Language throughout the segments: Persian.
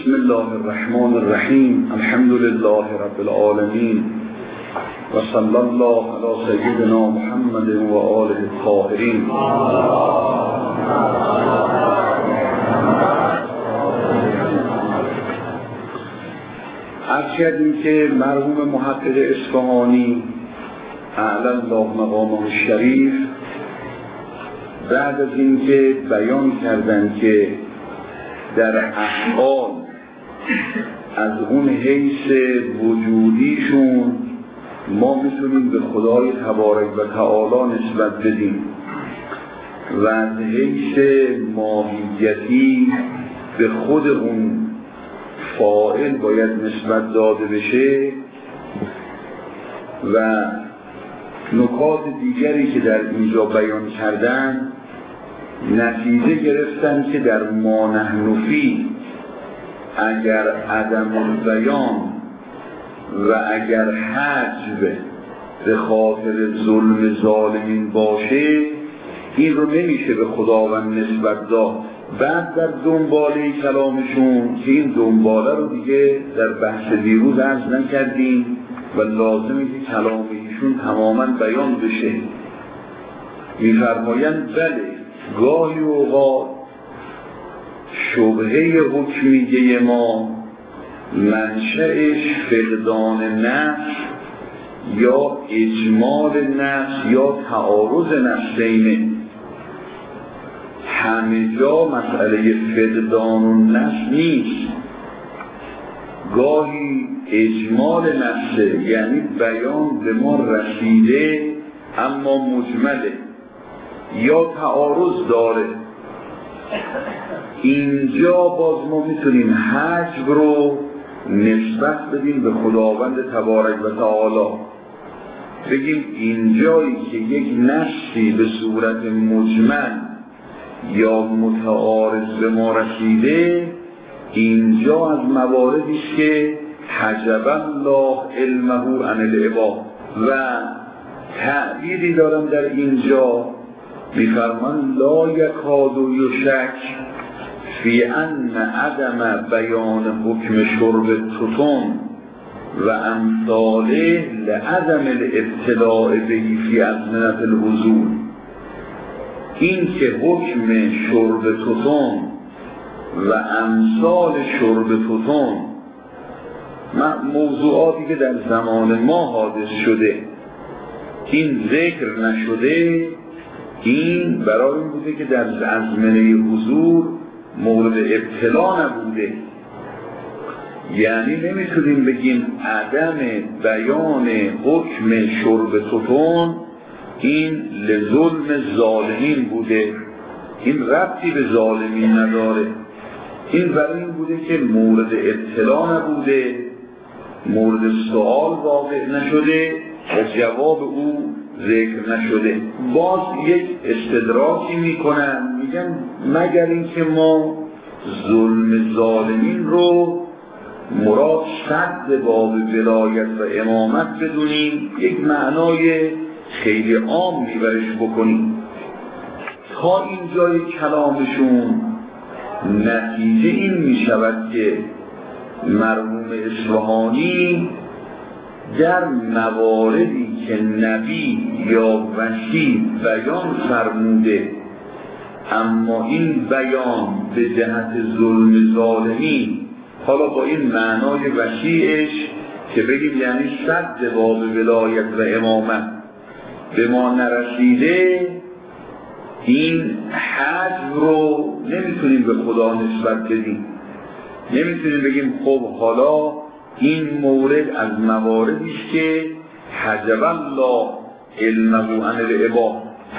بسم الله الرحمن الرحیم. الحمد لله رب العالمین و صلی الله علی سیدنا محمد و آله الطاهرین. عرض کردیم که مرحوم محقق اصفهانی اعلی الله مقامه الشریف بعد از این که بیان کردند که در افعال از اون حیث وجودیشون ما میتونیم به خدای تبارک و تعالی نسبت بدیم و از حیث ماهیتی به خود اون فاعل باید نسبت داده بشه و نکات دیگری که در اینجا بیان کردن نتیجه گرفتن که در ما نحن فیه اگر عدم البیان و اگر حجب به خاطر ظلم ظالمین باشه این رو نمیشه به خداوند نسبت داد. بعد در دنباله کلامشون که این دنباله رو دیگه در بحث دیروز عرض نکردیم و لازمه که کلام ایشون تماما بیان بشه، میفرمایند بله گاهی اوقات شبهه حکمیه ما منشأش فقدان نفس یا اجمال نفس یا تعارض نفسینه. همه جا مسئله فقدان النفس نیست، گاهی اجمال نفسه، یعنی بیان به ما رسیده اما مجمله یا تعارض داره. اینجا باز ما میتونیم حجب رو نسبت بدیم به خداوند تبارک و تعالی، بگیم اینجایی که یک نفسی به صورت مجمل یا متعارض به ما رسیده، اینجا از مواردی است که حجب الله علمه عن العباد. و تعبیری دارم در اینجا میفرمان لا یکاد یشک فی ان عدم بیان حکم شرب التتن و امثاله لعدم الابتلاء به فی ازمنة الحضور. این که حکم شرب تتن و امثال شرب تتن موضوعاتی که در زمان ما حادث شده این ذکر نشده، این برای این بوده که در ازمنه حضور مورد ابتلا نبوده. یعنی نمیتونیم بگیم عدم بیان حکم شرب تتن این لظلم ظالمین بوده، این ربطی به ظالمین نداره. این برای این بوده که مورد ابتلا نبوده، مورد سوال واقع نشده و جواب او ذکر نشده. باز یک استدراکی میکنن، میگن مگر اینکه ما ظلم ظالمین رو مراد صد باب ولایت و امامت بدونیم، یک معنای خیلی عام میبرش بکنیم. تا اینجای کلامشون نتیجه این میشود که مرحوم اصفهانی در مواردی که نبی یا وحی بیان فرموده اما این بیان به جهت ظلم ظالمین، حالا با این معنای وحیش که بگیم یعنی صد باب ولایت و امامت به ما نرسیده، این حجب رو نمیتونیم به خدا نسبت بدیم. نمیتونیم بگیم خب حالا این مورد از مواردی است که حجب الله علمه عن العباد.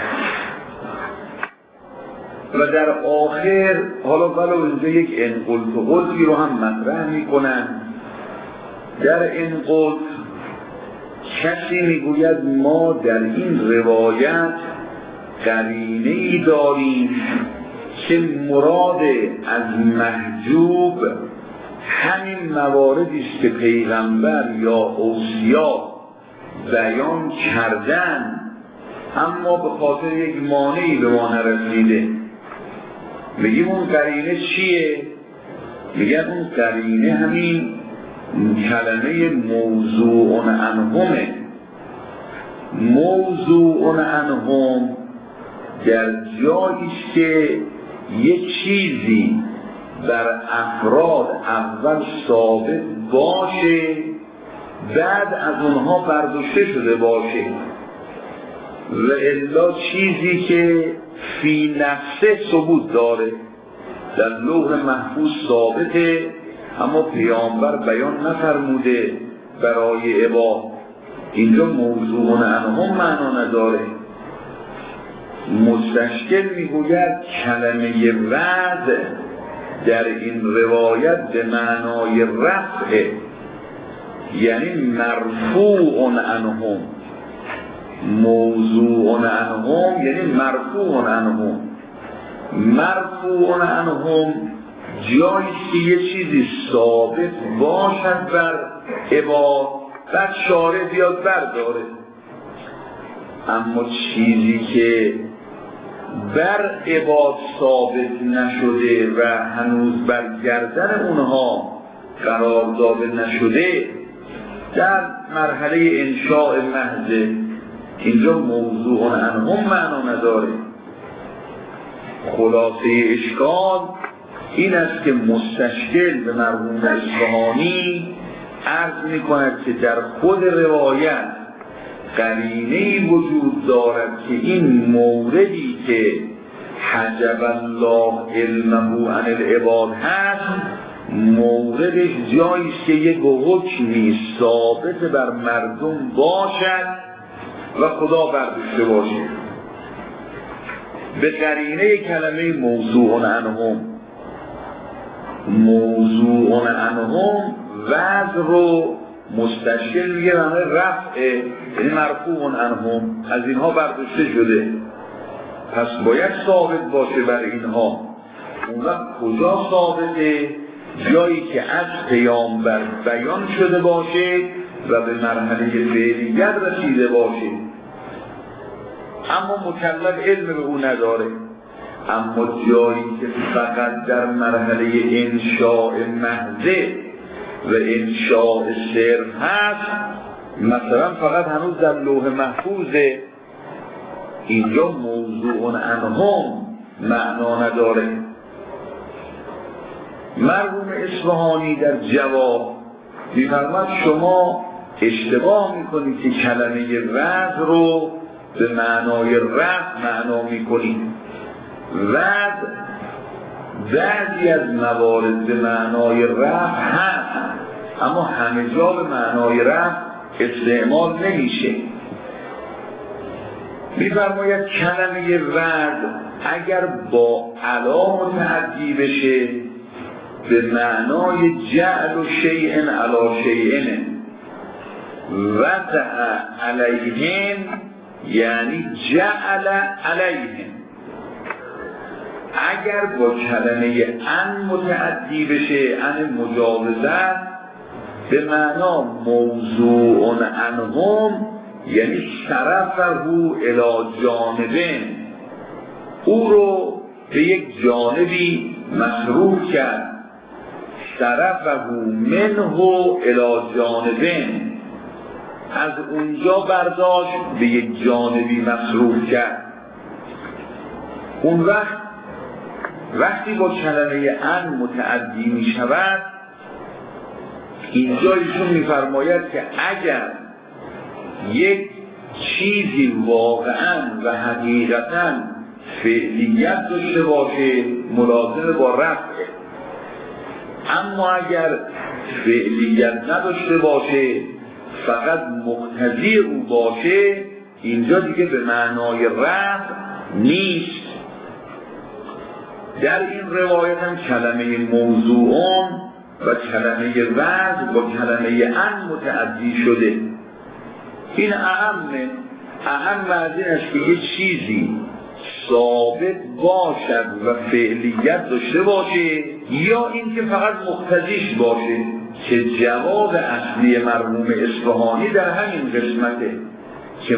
و در آخر حالا ولو اینجا یک انقلت و قلتی رو هم مطرح میکنن. در انقلت کسی میگوید ما در این روایت قرینه‌ای داریم که مراد از محجوب همین مواردی است که پیغمبر یا اوصیا بیان کردن اما به خاطر یک مانعی به ما نرسیده. بگیم اون قرینه چیه؟ میگن اون قرینه همین کلمه موضوع عنهمه. موضوع عنهم در جاییست که یک چیزی بر افراد اول ثابت باشه، بعد از اونها برداشته شده باشه، و الا چیزی که فی نفسه ثبوت داره در لوح محفوظ ثابته، اما پیامبر بیان نفرموده برای اباح. اینجا موضوع عنهم معنا نداره. مستشکل میگوید کلمه وعد در این روایت به معنای رفع، یعنی مرفوع عنهم. موضوع عنهم یعنی مرفوع عنهم. مرفوع عنهم جاییست که یه چیزی ثابت باشد بر عباد، بعد شارع بیاد برداره. اما چیزی که بر عباد ثابت نشده و هنوز بر گردن اونها قرار داده نشده، در مرحله انشاء محض، اینجا موضوع عنهم معنا نداره. خلاصه اشکال این است که مستشکل به مرحوم اصفهانی عرض می کند که در خود روایت قرینه‌ای وجود دارد که این موردی که حجب الله علمه عن العباد هست، موردش جاییست که یک حکمی ثابت بر مردم باشد و خدا برداشته باشه. به قرینه کلمه موضوع عنهم، موضوع عنهم وضع رو مستشکل میگه همه رفعه، یعنی مرفوع عنهم، از اینها برداشته شده، پس باید ثابت باشه بر اینها. اون وقت کجا ثابته؟ جایی که از پیامبر بیان شده باشه و به مرحله فعلیت رسیده باشه، اما مکلف علم به او نداره. اما جایی که فقط در مرحله انشاء محضه و انشاء صرف هست، مثلا فقط هنوز در لوح محفوظه، اینجا موضوع عنهم معنا نداره. مرحوم اصفهانی در جواب می‌فرماید شما اشتباه میکنید که کلمه وعد رو به معنای رفع معنا میکنید. وعد بعضی از موارد به معنای رفع هست، اما همه جا به معنای رفع استعمال نمیشه. می‌فرماید کلمه وعد اگر با علا متعدی بشه به معنای جعل شیء علی شیء، وضع علیهم یعنی جعل علیهم. اگر با کلمه ان متعدی بشه، ان مجاوزت، به معنا موضوع عنهم یعنی صرفه الی جانبین، او رو به یک جانبی مصروف کرد. صرفه منه الی جانبین، از اونجا برداشت به یک جانبی مصروف کرد. اون وقتی با کلمه ان متعدی می شود، اینجا ایشون می‌فرماید که اگر یک چیزی واقعاً و حقیقتاً فعلیت داشته باشه ملازم با رفعه، اما اگر فعلیت نداشته باشه فقط مقتضی او باشه، اینجا دیگه به معنای رفع نیست. در این روایت هم کلمه موضوعون و کلمه وضع با کلمه ان متعدی شده. این اهم از این است که یک چیزی ثابت باشد و فعلیت داشته باشه، یا اینکه فقط مقتضیش باشه، که جواب اصلی مرحوم اصفهانی در همین قسمته که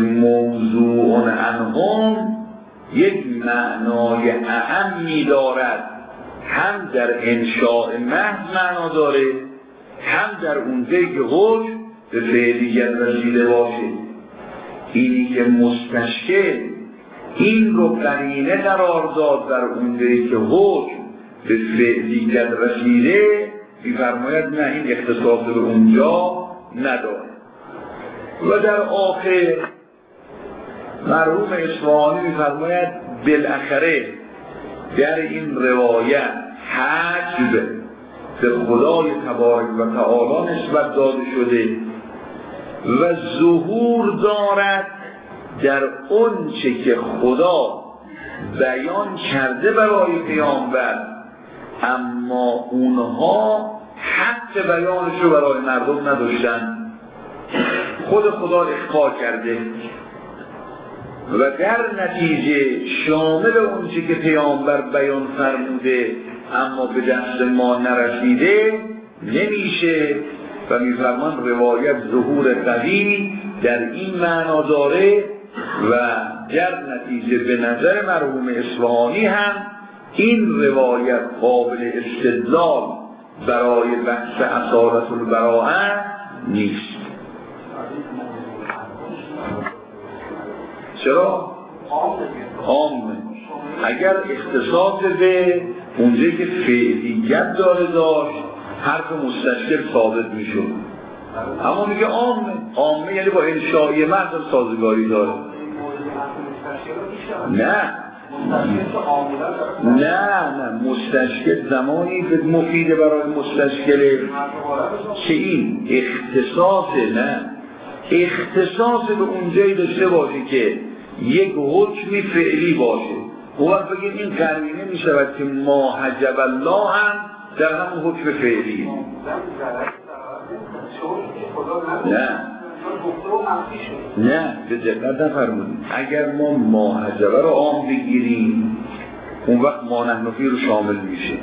موضوع عنهم یک معنای اعمی دارد هم در انشاء محض معنا داره، هم در اونجایی که حکم به فعلیت رسیده باشه. اینی که مستشکل این رو قرینه قرار داد در اونجایی که حکم به فعلیت رسیده، می‌فرماید نه، این اختصاص به اونجا نداره. و در آخر مرحوم اصفهانی می‌فرماید بالاخره در این روایت حجب به خدای تبارک و تعالی نسبت داده شده و ظهور دارد در اون چه که خدا بیان کرده برای پیامبر، اما اونها حق بیانش رو برای مردم نداشتن، خود خدا اخفا کرده و در نتیجه شامل اون چه که پیامبر بیان فرموده اما به دست ما نرسیده نمیشه. و میفرمان روایت ظهور قوی در این معنا داره و در نتیجه به نظر مرحوم اصفهانی هم این روایت قابل استدلال برای بحث اصالت البراءه نیست. چرا؟ عامه. اگر اختصاص به اونجایی که فعلیت داره داشت حرف مستشکل ثابت میشد، اما میگه عامه یعنی با انشایی محض سازگاری داره. نه مستشکل زمانی به مفید برای مستشکله که این اختصاص به اونجایی داشته باشه که یک حکمی فعلی باشه. و وقت بگیم این قرینه می شود که ما حجب الله هم در همون حکم فعلی. نه به دقت نفرمودیم. اگر ما حجبه رو عام بگیریم اون وقت ما نحنفی رو شامل میشه.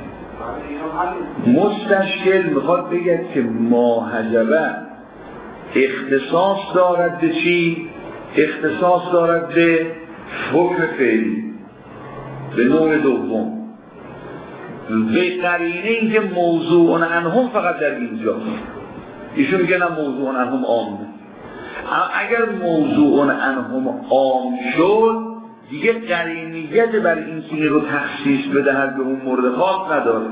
مستشکل میخواد بگه که ما حجبه اختصاص دارد به چی؟ اختصاص دارد به حکم فعلی، به نوع دوم، به قرینه این که موضوع عنهم فقط در اینجا. ایشون میگه نه موضوع عنهم عامه. اگر موضوع عنهم عام شد دیگه قرینیت بر این که رو تخصیص بدهد به اون مورد خاص نداره.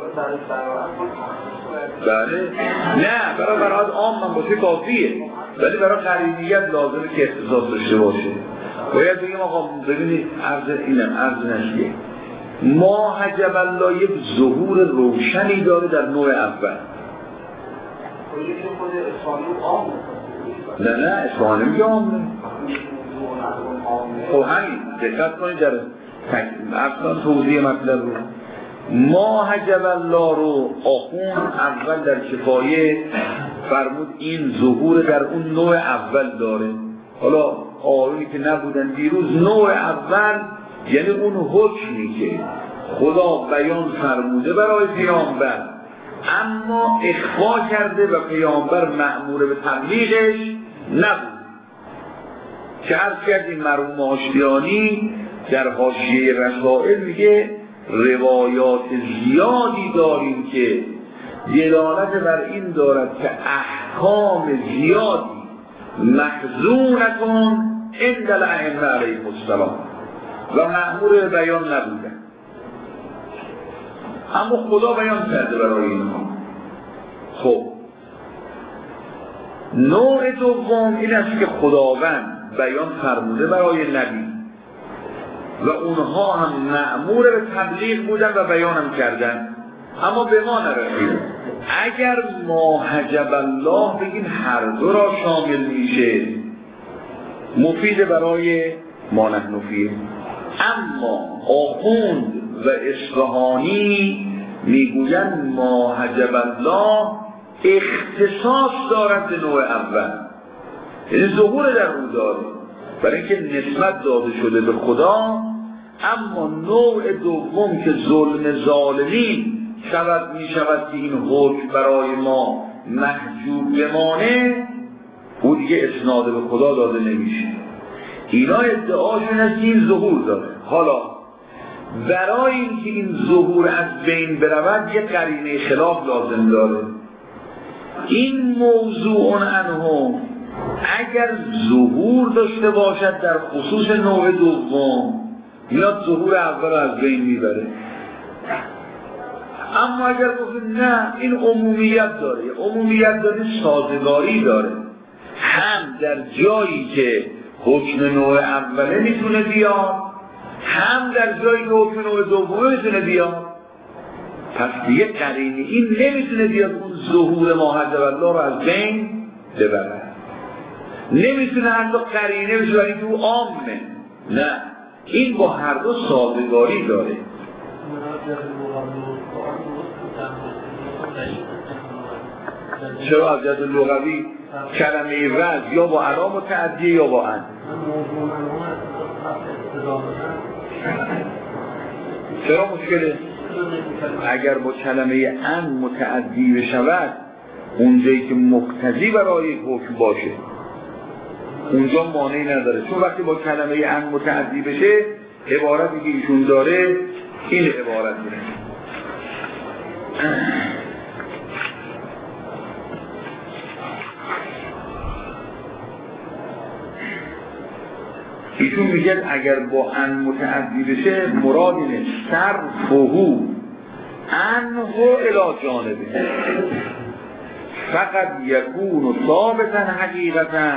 بله نه، برای برات عام من باشه کافیه، ولی برای قرینیت لازمه که اختصاص داشته باشه. باید بگیم آقا ببینید عرض نشیه ما حجب الله یک ظهور روشنی داره در نوع اول. نه اصفهانی میگه عامه. خب همین دقت کنید در اصلا توضیح مطلب رو. ما حجب الله رو آخون اول در کفایه فرمود این ظهور در اون نوع اول داره. حالا آقایونی که نبودن دیروز، نوع اول یعنی اون حکمی که خدا بیان فرموده برای پیامبر اما اخفا کرده و پیامبر مأمور به تبلیغش نبود، که عرض کردیم مرحوم آشتیانی در حاشیه رسائل میگه روایات زیادی داریم که دلالت بر این دارد که احکام زیادی محظونتون عند الائمه علیهم السلام و مأمور بیان نبودن، اما خدا بیان کرده برای اینها. خب نوع دوم این است که خداوند بیان فرموده برای نبی و اونها هم مأمور به تبلیغ بودن و بیان هم کردن اما به ما نرسید. اگر ما حجب الله بگیم هر دو را شامل میشه، مفید برای ما نحنفی. اما آخوند و اصفهانی میگوین ما حجب الله اختصاص دارد به نوع اول، یعنی ظهور در او داره برای اینکه نسبت داده شده به خدا، اما نوع دوم که ظلم ظالمین می شود که این حکم برای ما محجوب بمانه، او دیگه اسناد به خدا داده نمیشه. اینا ادعاشون است این ظهور داره. حالا برای اینکه این ظهور از بین برود یک قرینه خلاف لازم داره. این موضوع عنه اگر ظهور داشته باشد در خصوص نوع دوم میاد ظهور اول از بین میبره. اما اگر گفت نه این عمومیت داره، عمومیت داره سازگاری داره، هم در جایی که حکم نوع اوله میتونه بیاد، هم در جایی که حکم نوع دومه میتونه بیاد، پس دیگه قرینه این نمیتونه بیاد اون ظهور ما حضر الله رو از بین ببره. نمیتونه حتی قرینه بشه ولی تو عامه، نه، این با هر دو سازگاری داره. چرا از جهت لغوی کلمه وضع یا با علام متعدیه یا با ان؟ چرا مشکله؟ اگر با کلمه ان متعدی بشود اونجایی که مقتضی برای حکم باشه اونجا مانعی نداره، چون وقتی با کلمه ان متعدی بشه عبارتی که ایشون داره این عبارت داره. ایشون میگه اگر با ان متعدی بشه مراد اینه صرفهو انهو الی جانبه فقط یکون ثابتا حقیقتا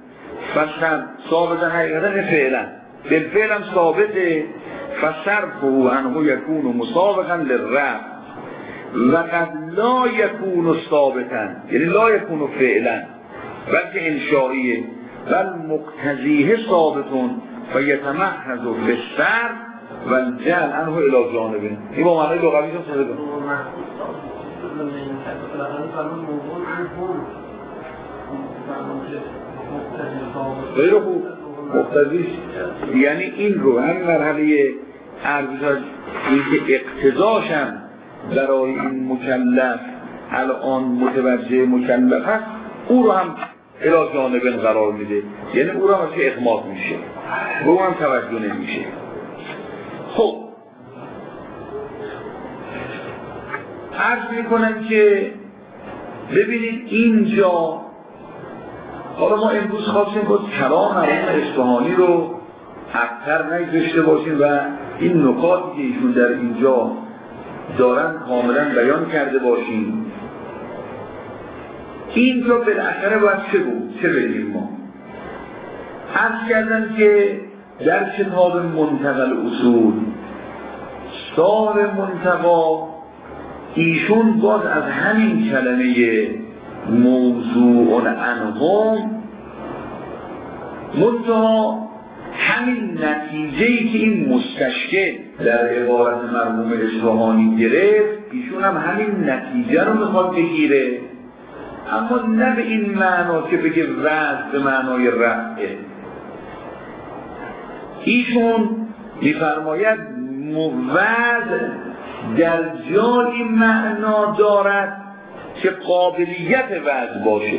ثابتا حقیقتا فعلا بالفعل هم ثابته فصرفهو انهو یکون مسابقا للرفع وقد لا یکون ثابتا یعنی لا یکون فعلا بلکه انشائیه بل مقتضیه ثابتون و یتمحض فی الصرف و الجعل عنه الی جانبه. این با معنی لغوی چون صحبه کن غیر خوب مقتضیش یعنی این رو هم مرحله عرض این که اقتضاشم برای این مکلف الان متوجه مکلف هست او رو هم الی جانبه قرار میده، یعنی او رو هم اغماض میشه، به او هم توجه نمیشه. خب عرض میکنم که ببینید اینجا حالا ما امروز خواستیم باز کلام مرحوم اصفهانی رو اکثر نگذاشته باشیم و این نکاتی که ایشون در اینجا دارن کاملا بیان کرده باشیم. اینجا بالاخره باید چه بود؟ چه بگیم ما؟ عرض کردم که در کتاب منتقل اصول صاحب منتقا ایشون باز از همین کلمه موضوع عنهم منتها همین نتیجه‌ای که این مستشکل در عبارت مرحوم اصفهانی گرفت ایشون هم همین نتیجه رو میخواد بگیره، اما نه به این معنا که بگه وضع به معنای رفعه. ایشون میفرماید وضع در جایی معنا دارد که قابلیت وضع باشه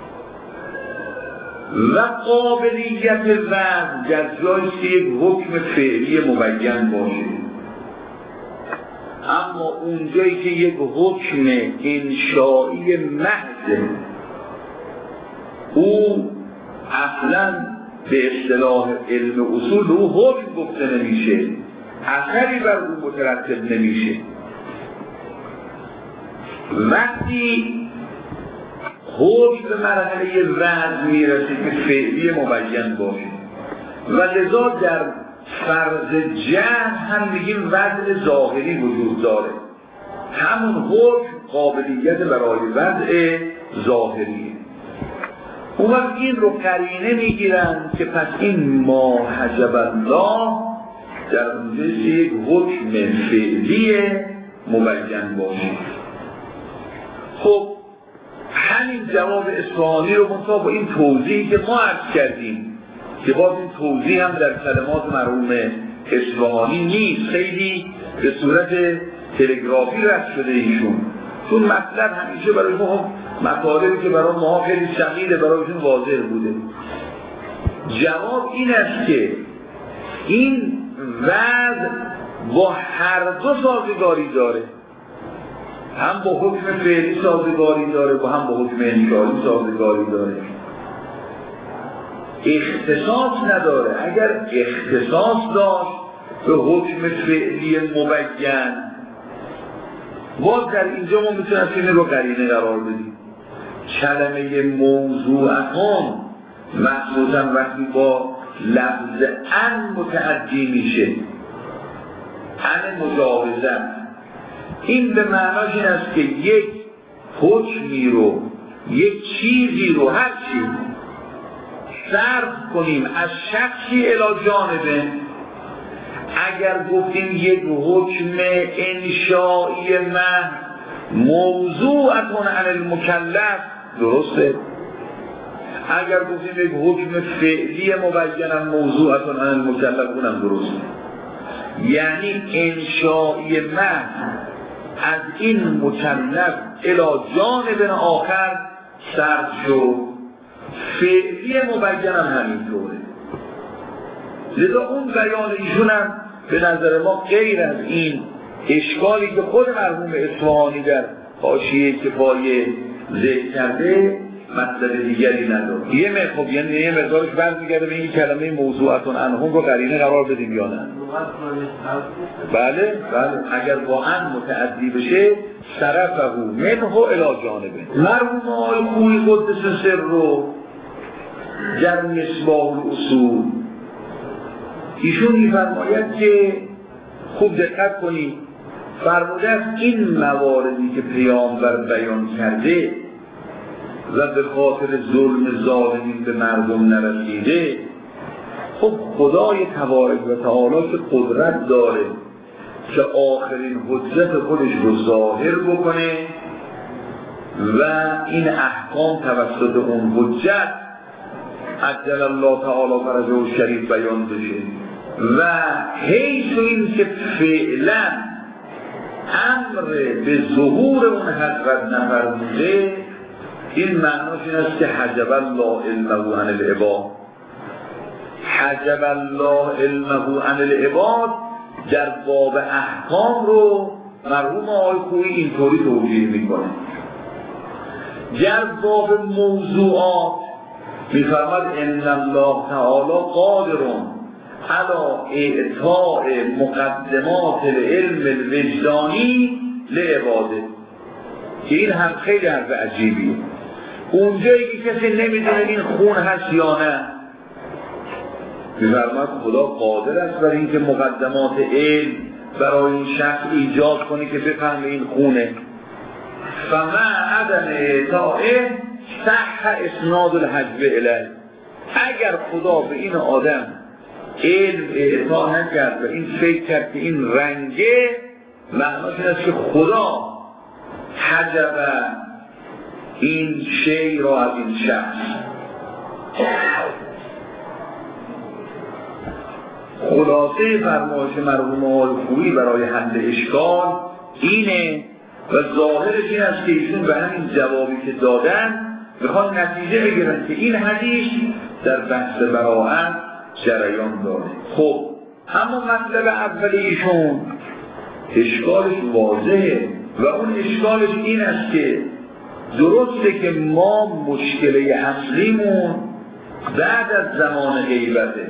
و قابلیت وضع در جایی که یک حکم فعلی مبین باشه، اما اونجایی که یک حکم انشائی محض او اصلا به اصطلاح علم اصول او حکم گفته نمیشه، اثری بر او مترتب نمیشه. وقتی حکم به مرحله وضع میرسه که فعلی مبین باشه و لذا در فرض جهل هم میگیم وضع ظاهری وجود داره، همون حکم قابلیت برای وضع ظاهریه. اون وقت این رو قرینه میگیرن که پس این ما حجب الله در اونجا یک حکم فعلی مبین باشه. خب همین جواب اصفهانی رو منطقه با این توضیحی که ما عرض کردیم که باز این توضیح هم در کلمات مرحوم اصفهانی نیست، خیلی به صورت تلگرافی رد شده ایشون، چون مطلب همیشه برای ما مطالبی که برای ما خیلی ثقیله برایشون واضح بوده. جواب این است که این وضع با هر دو سازگاری داره، هم با حکم فعلی سازگاری داره و هم با حکم انشایی سازگاری داره. اختصاص نداره. اگر اختصاص داشت به حکم فعلی مبین، باز در اینجا ما میتونیم اینه رو قرینه قرار بدیم. کلمه موضوعتون مخصوصا وقتی با لفظ ان متعدی میشه، ان مجاوزن، این به معناش این است که یک حکمی رو، یک چیزی رو، هر چیز صرف کنیم از شخصی الی جانبه. اگر گفتیم یک حکم انشائی محض موضوعتون عن المکلف، درسته. اگر گفتیم یک حکم فعلی مبینم موضوعتون عن المکلف، اونم درسته. یعنی انشائی محض از این مکلف الی جانب آخر صرف شد، فعلی مبینم همینطوره. لذا اون بیان ایشون هم به نظر ما غیر از این اشکالی که خود مرحوم اصفهانی در حاشیه کفایه ذکر کرده مطلب دیگری نداره. یه مقدارش برمیگرده به این کلمه موضوعتون عنهم رو قرینه قرار بدیم یا نه؟ بله اگر با ان متعدی بشه صرفه منه الی جانبه. مرحوم آقای خویی قدس سر رو در مصباح الاصول ایشون می‌فرماید که خوب دقت کنید، فرموده است این مواردی که پیامبر بیان کرده و به خاطر ظلم ظالمین به مردم نرسیده، خب خدای تبارک و تعالی که قدرت داره که آخرین حجت خودش رو ظاهر بکنه و این احکام توسط اون حجت عجل الله تعالی فرجه و شریف بیان بشه و حیث این که فعلا امر به ظهور اون حضرت نفرموده، این معناش این است که حجب الله علمه عن العباد. حجب الله علمه عن العباد در باب احکام رو مرحوم آقای خویی اینطوری توجیه میکنه. در باب موضوعات میفرماد ان الله تعالی قادرون علی اعطاء مقدمات العلم الوجدانی لعباده. این هم خیلی حرف عجیبیه. اونجایی که کسی نمیدونه این خون هست یا نه، میفرماد خدا قادر است برای اینکه مقدمات علم برای این شخص ایجاد کنه که بفهمه این خونه. فمع عدم اعطائه صح اسناد الحجب الیه. اگر خدا به این آدم علم اعطا نکرد و این فکر کرد که این رنگه، معناش این است که خدا حجب این شی را از این شخص. خلاصه فرمایش مرحوم آقای خویی برای حل اشکال اینه و ظاهرش این است که ایشون به همین جوابی که دادن میخوان نتیجه بگیرن که این حدیث در بحث براءت جریان داره. خب اما مطلب اول ایشون اشکالش واضحه و اون اشکالش این است که درسته که ما مشکل اصلیمون بعد از زمان غیبته،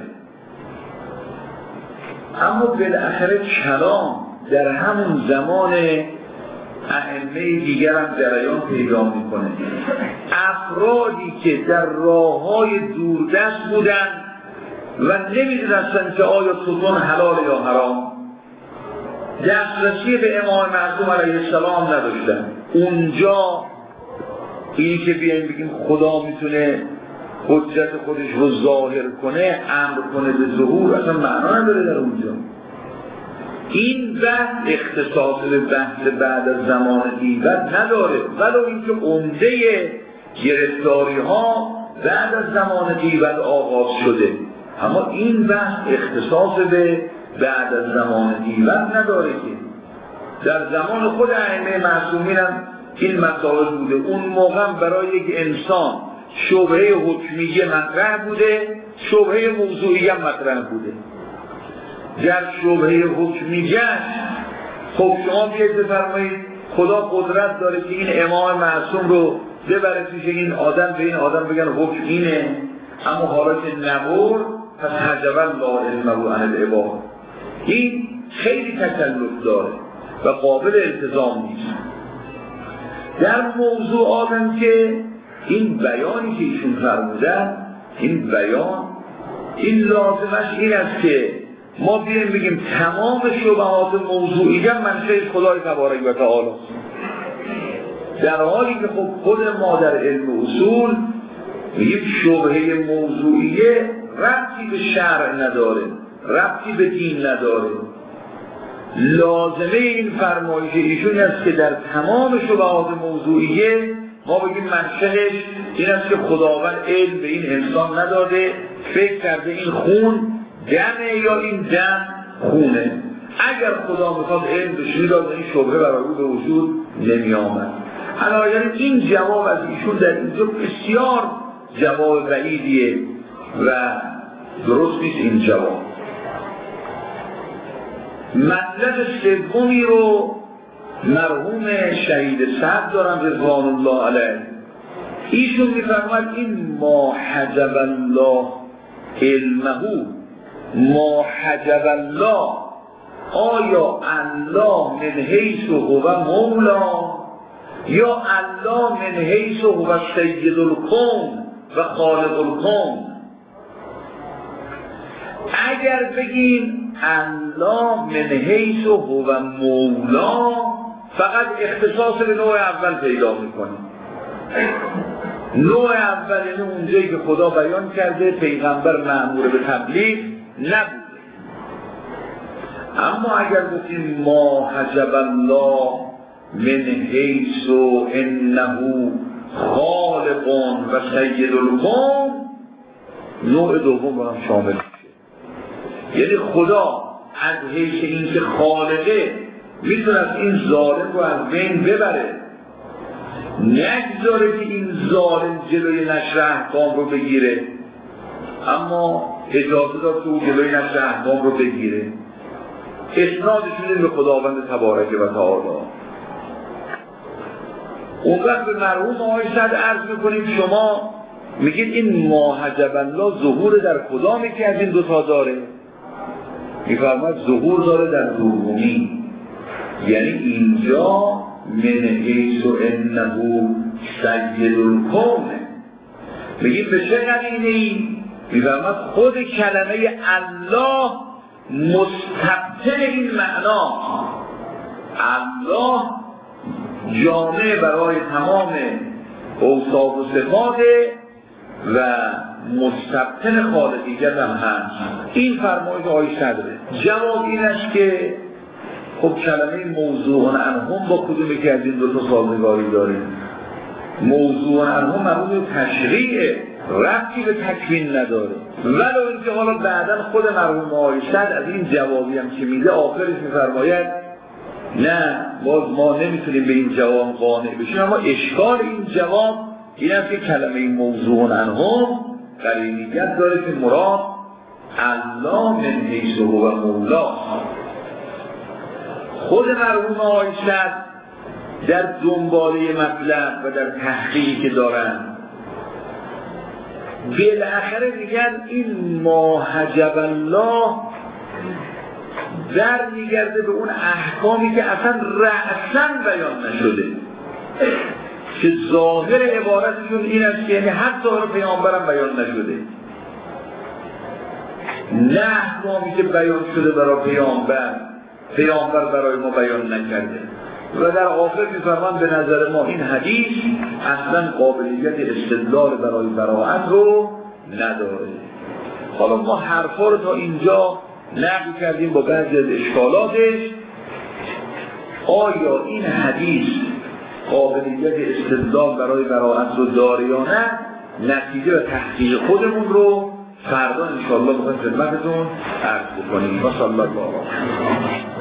اما بالاخره کلام در همون زمان ائمه دیگر هم جریان پیدا میکنه. افرادی که در راههای دوردست بودن و نمیدونستن که آیا ستون حلال یا حرام، دسترسی به امام معصوم علیه السلام نداشتن. اونجا اینی که بیاییم بگیم خدا میتونه حجت خودش رو ظاهر کنه، امر کنه به ظهور، اصلا معنا نداره در اونجا. این بحث اختصاص به بحث بعد از زمان غیبت نداره، ولو اینکه عمده گرفتاری ها بعد از زمان غیبت آغاز شده، اما این بحث اختصاص به بعد از زمان غیبت نداره که در زمان خود ائمه معصومین هم این مسائل بوده. اون موقع برای یک انسان شبهه حکمیه مطرح بوده، شبهه موضوعیه مطرح بوده. گر شبهه حکمی گشت، خب شما بیاید بفرمایید خدا قدرت داره که این امام معصوم رو ببره پیش این آدم، به این آدم بگن حکم اینه، اما حالا که نبرد پس حجبا لا علمه عن العباد. این خیلی تکلف داره و قابل التزام نیست. در موضوعاتم که این بیانی که ایشون فرمودن، این بیان این لازمش این است که ما بیایم بگیم تمام شبهات موضوعی منشأ خدای تبارک و تعالی، در حالی که خب خود ما در علم اصول میگیم شبهه موضوعیه ربطی به شرع نداره، ربطی به دین نداره. لازمه این فرمایش ایشون است که در تمام شبهات موضوعیه ما بگیم منشأش این است که خداوند علم به این انسان نداده، فکر کرده این خون دمه یا این دم خونه. اگر خدا میخواد علم بهش میداد این شبهه برای او به وجود نمی آمد. حالا این جواب از ایشون در اینجا بسیار جواب بعیدیه و درست نیست این جواب. مطلب سومی رو مرحوم شهید صدر دارم رضوان الله علیه، ایشون میفرماید این ما حجب الله علمه، ما حجب الله، آیا الله من حیث هو مولا یا الله من حیث هو سید الکون و خالق الکون؟ اگر بگیم الله من حیث هو مولا فقط اختصاص به نوع اول پیدا میکنیم. نوع اول یعنی اونجایی که خدا بیان کرده پیغمبر مأمور به تبلیغ نبوده. اما اگر گفتیم ما حجب الله من حیث انه خالق و سید الکون، نوع دوم رو هم شامل میشه. یعنی خدا از حیث این که خالقه میتونه این ظالم رو از بین ببره، نگذاره که این ظالم جلوی نشر احکام رو بگیره، اما اجازه داد که او جلوی نشر احکام رو بگیره. اسناد شده به خداوند تبارک و تعالی. اون وقت به مرحوم آقای صدر عرض میکنیم شما میگید این ما حجب الله ظهور در کدامی که از این دوتا داره؟ میفرماید ظهور داره در دومی، یعنی اینجا من حیث انه سید الکون. میگیم به چه قرینه ای؟ میفرماید خود کلمه الله مستبطن این معنا. الله جامع برای تمام اوصاف و صفات و مستبطن خالقیت هم هست. این فرمایش آقای صدره. جواب این است که خب کلمه موضوع عنهم با کدومی که از این دو تا سازگاری داره؟ موضوع عنهم مربوط تشریعه، ربطی به تکوین نداره. ولو اینکه حالا بعداً خود مرحوم آقای صدر از این جوابی هم که میده آخرش میفرماید نه باز ما نمیتونیم به این جواب قانع بشیم، اما اشکال این جواب این است که کلمه موضوع عنهم قرینیت داره که مراد الله من حیث هو مولا. خود مرحوم آقای صدر در دنباله مطلب و در تحقیقی که دارن بالاخره میگن این ما حجب الله در میگرده به اون احکامی که اصلا رأساً بیان نشده، که ظاهر عبارتشون این است که یعنی حتی ظاهر پیامبرم بیان نشده، نه احکامی که بیان شده برای پیامبر برای ما بیان نکرده. و در آخر میفرمان به نظر ما این حدیث اصلا قابلیت استدلال برای براءت رو نداره. حالا ما حرفا رو تا اینجا نقل کردیم با بعضی از اشکالاتش. آیا این حدیث قابلیت استدلال برای براءت رو داره یا نه؟ نتیجه و تحقیق خودمون رو فردا انشاءالله میخوایم خدمتتون عرض بکنیم. و صلی الله علیه و